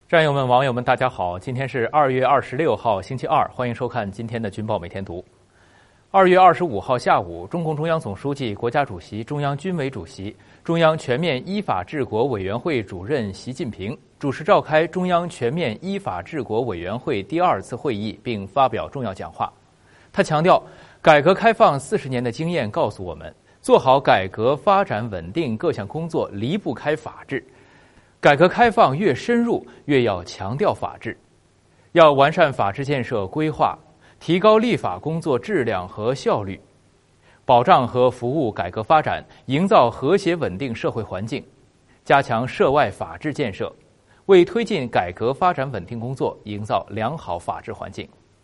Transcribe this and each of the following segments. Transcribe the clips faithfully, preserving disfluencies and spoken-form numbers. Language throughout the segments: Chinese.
战友们、网友们，大家好！今天是二月二十六号，星期二，欢迎收看今天的《军报每天读》。二月二十五号下午，中共中央总书记、国家主席、中央军委主席、中央全面依法治国委员会主任习近平主持召开中央全面依法治国委员会第二次会议，并发表重要讲话。他强调，改革开放四十年的经验告诉我们，做好改革发展稳定各项工作离不开法治。改革开放越深入，越要强调法治，要完善法治建设规划，提高立法工作质量和效率，保障和服务改革发展，营造和谐稳定社会环境，加强涉外法治建设，为推进改革发展稳定工作营造良好法治环境。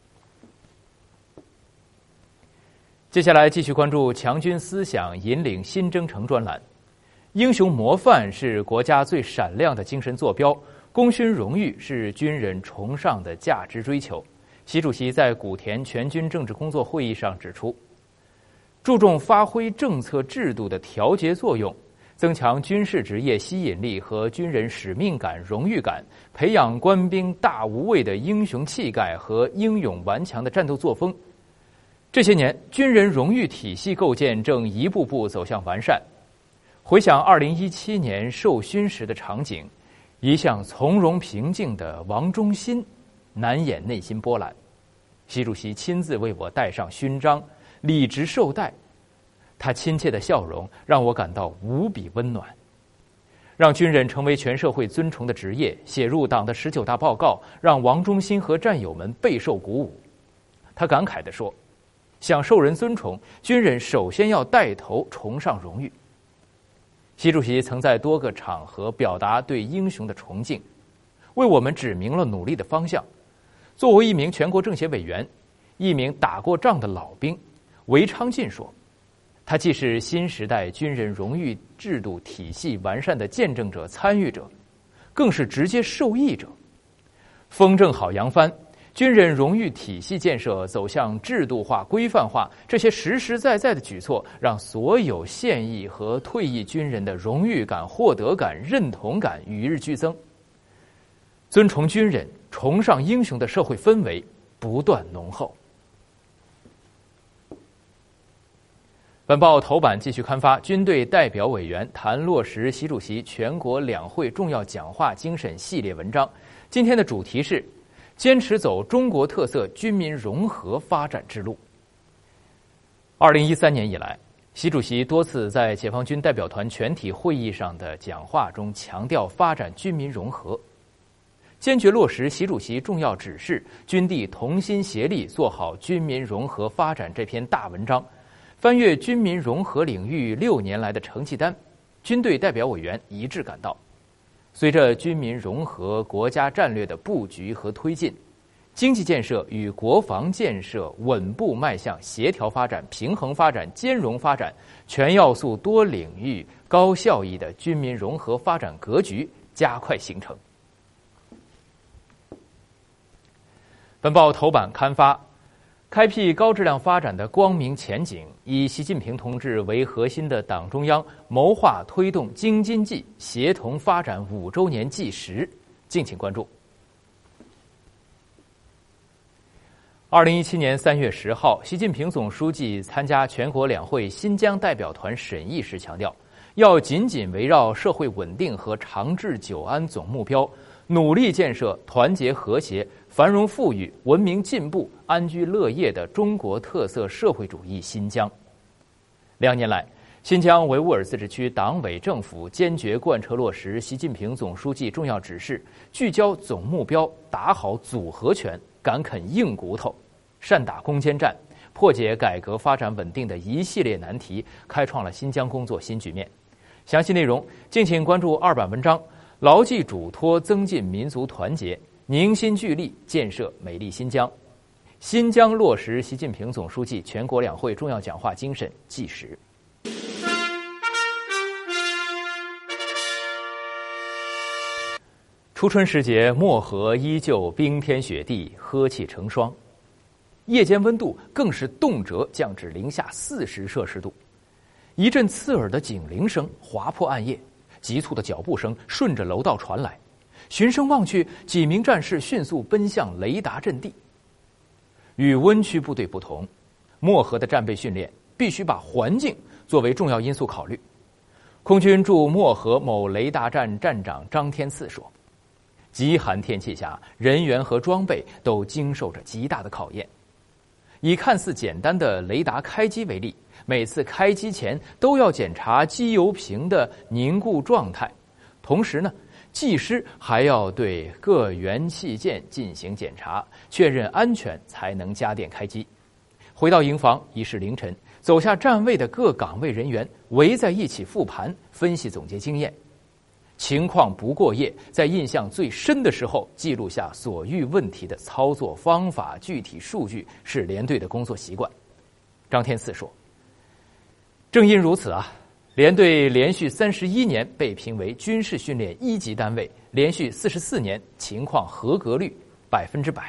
接下来继续关注强军思想引领新征程专栏。英雄模范是国家最闪亮的精神坐标，功勋荣誉是军人崇尚的价值追求。习主席在古田全军政治工作会议上指出，注重发挥政策制度的调节作用，增强军事职业吸引力和军人使命感、荣誉感，培养官兵大无畏的英雄气概和英勇顽强的战斗作风。这些年，军人荣誉体系构建正一步步走向完善。回想二零一七年授勋时的场景，一向从容平静的王忠心难掩内心波澜。习主席亲自为我戴上勋章，礼直受戴，他亲切的笑容让我感到无比温暖。让军人成为全社会尊崇的职业，写入党的十九大报告，让王忠心和战友们备受鼓舞。他感慨地说，想受人尊崇，军人首先要带头崇尚荣誉。习主席曾在多个场合表达对英雄的崇敬，为我们指明了努力的方向。作为一名全国政协委员，一名打过仗的老兵，韦昌进说，他既是新时代军人荣誉制度体系完善的见证者、参与者，更是直接受益者。风正好扬帆，军人荣誉体系建设走向制度化、规范化，这些实实在在的举措，让所有现役和退役军人的荣誉感、获得感、认同感与日俱增，尊崇军人、崇尚英雄的社会氛围不断浓厚。本报头版继续刊发军队代表委员谈落实习主席全国两会重要讲话精神系列文章，今天的主题是坚持走中国特色军民融合发展之路。二零一三年以来，习主席多次在解放军代表团全体会议上的讲话中强调发展军民融合，坚决落实习主席重要指示，军地同心协力做好军民融合发展这篇大文章。翻阅军民融合领域六年来的成绩单，军队代表委员一致感到，随着军民融合国家战略的布局和推进，经济建设与国防建设稳步迈向协调发展、平衡发展、兼容发展、全要素多领域高效益的军民融合发展格局加快形成。本报头版刊发开辟高质量发展的光明前景，以习近平同志为核心的党中央谋划推动京津冀协同发展五周年纪实，敬请关注。二零一七年三月十号，习近平总书记参加全国两会新疆代表团审议时强调，要紧紧围绕社会稳定和长治久安总目标，努力建设团结和谐、繁荣富裕、文明进步、安居乐业的中国特色社会主义新疆。两年来，新疆维吾尔自治区党委政府坚决贯彻落实习近平总书记重要指示，聚焦总目标，打好组合拳，敢啃硬骨头，善打攻坚战，破解改革发展稳定的一系列难题，开创了新疆工作新局面。详细内容敬请关注二版文章，牢记嘱托，增进民族团结，凝心聚力建设美丽新疆。新疆落实习近平总书记全国两会重要讲话精神纪实。初春时节，漠河依旧冰天雪地，呵气成霜，夜间温度更是动辄降至零下四十摄氏度。一阵刺耳的警铃声划破暗夜，急促的脚步声顺着楼道传来， 循声望去，几名战士迅速奔向雷达阵地。与温区部队不同，漠河的战备训练必须把环境作为重要因素考虑。空军驻漠河某雷达站站长张天赐说，极寒天气下，人员和装备都经受着极大的考验。以看似简单的雷达开机为例，每次开机前都要检查机油瓶的凝固状态，同时呢，技师还要对各元器件进行检查，确认安全才能加电开机。回到营房已是凌晨，走下站位的各岗位人员围在一起复盘、分析、总结经验。情况不过夜，在印象最深的时候记录下所遇问题的操作方法、具体数据，是连队的工作习惯。张天赐说，正因如此啊，连队连续三十一年被评为军事训练一级单位，连续四十四年情况合格率百分之百。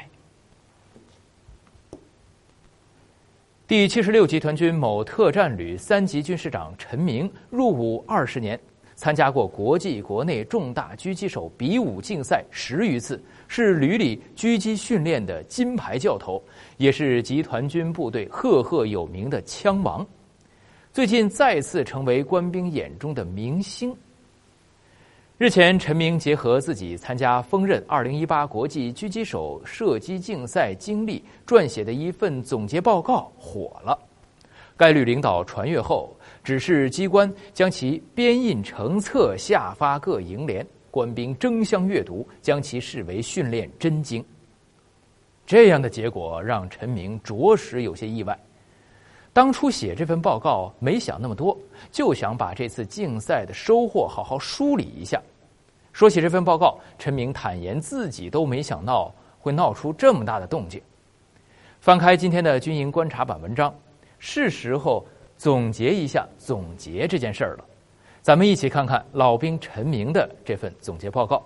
第七十六集团军某特战旅三级军师长陈明入伍二十年，参加过国际国内重大狙击手比武竞赛十余次，是旅里狙击训练的金牌教头，也是集团军部队赫赫有名的枪王。最近再次成为官兵眼中的明星。日前，陈明结合自己参加锋刃二零一八国际狙击手射击竞赛经历，撰写的一份总结报告火了。该旅领导传阅后，指示机关将其编印成册，下发各营连，官兵争相阅读，将其视为训练真经。这样的结果让陈明着实有些意外。当初写这份报告没想那么多，就想把这次竞赛的收获好好梳理一下。说起这份报告，陈明坦言自己都没想到会闹出这么大的动静。翻开今天的军营观察版文章，是时候总结一下总结这件事儿了。咱们一起看看老兵陈明的这份总结报告。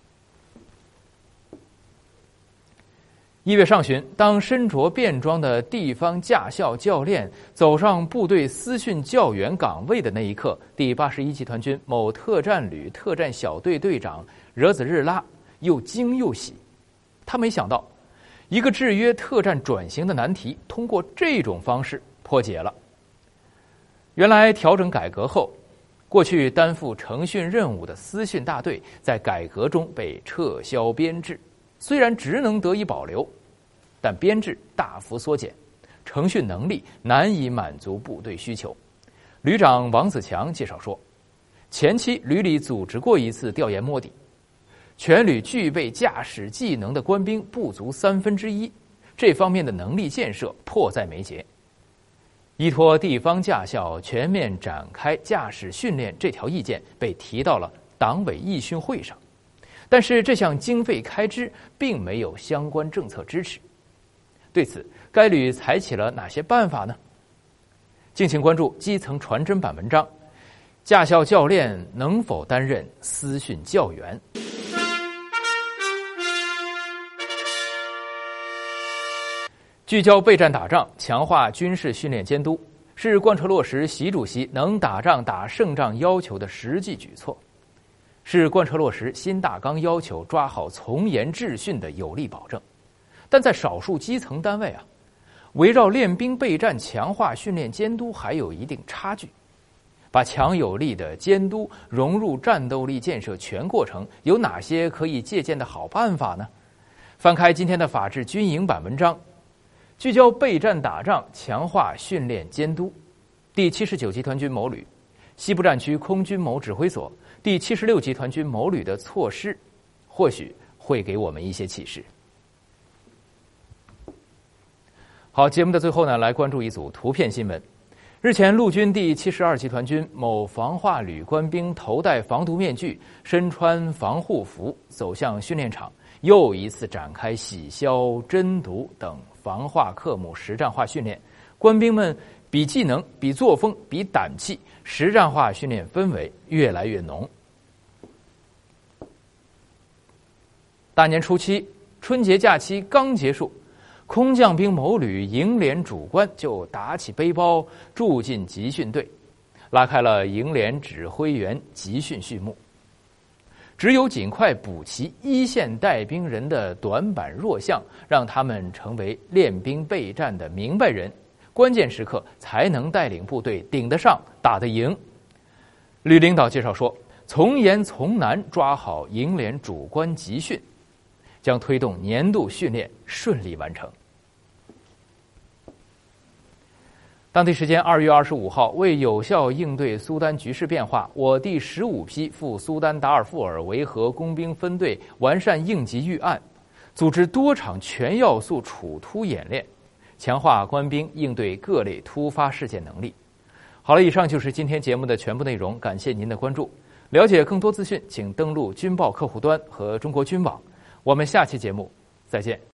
一月上旬，当身着便装的地方驾校教练走上部队私训教员岗位的那一刻，第八十一集团军某特战旅特战小队队长惹子日拉又惊又喜。他没想到，一个制约特战转型的难题，通过这种方式破解了。原来调整改革后，过去担负程训任务的私训大队在改革中被撤销编制，虽然职能得以保留，但编制大幅缩减，程训能力难以满足部队需求。旅长王子强介绍说，前期旅里组织过一次调研摸底，全旅具备驾驶技能的官兵不足三分之一，这方面的能力建设迫在眉睫。依托地方驾校全面展开驾驶训练这条意见被提到了党委议训会上，但是这项经费开支并没有相关政策支持。对此，该旅采取了哪些办法呢？敬请关注基层传真版文章：驾校教练能否担任私训教员？聚焦备战打仗，强化军事训练监督，是贯彻落实习主席能打仗打胜仗要求的实际举措，是贯彻落实新大纲要求抓好从严治训的有力保证。但在少数基层单位啊，围绕练兵备战强化训练监督还有一定差距。把强有力的监督融入战斗力建设全过程，有哪些可以借鉴的好办法呢？翻开今天的法制军营版文章，聚焦备战打仗，强化训练监督。第七十九集团军某旅、西部战区空军某指挥所、第七十六集团军某旅的措施，或许会给我们一些启示。好，节目的最后呢，来关注一组图片新闻。日前，陆军第七十二集团军某防化旅官兵头戴防毒面具，身穿防护服，走向训练场，又一次展开洗消、侦毒等防化科目实战化训练。官兵们比技能、比作风、比胆气，实战化训练氛围越来越浓。大年初七，春节假期刚结束，空降兵某旅营连主官就打起背包住进集训队，拉开了营连指挥员集训序幕。 只有尽快补齐一线带兵人的短板弱项，让他们成为练兵备战的明白人，关键时刻才能带领部队顶得上、打得赢。吕领导介绍说，从严从难抓好营连主官集训，将推动年度训练顺利完成。当地时间二月二十五号，为有效应对苏丹局势变化，我第十五批赴苏丹达尔富尔维和工兵分队完善应急预案，组织多场全要素处突演练，强化官兵应对各类突发事件能力。好了，以上就是今天节目的全部内容，感谢您的关注。了解更多资讯，请登录军报客户端和中国军网。我们下期节目再见。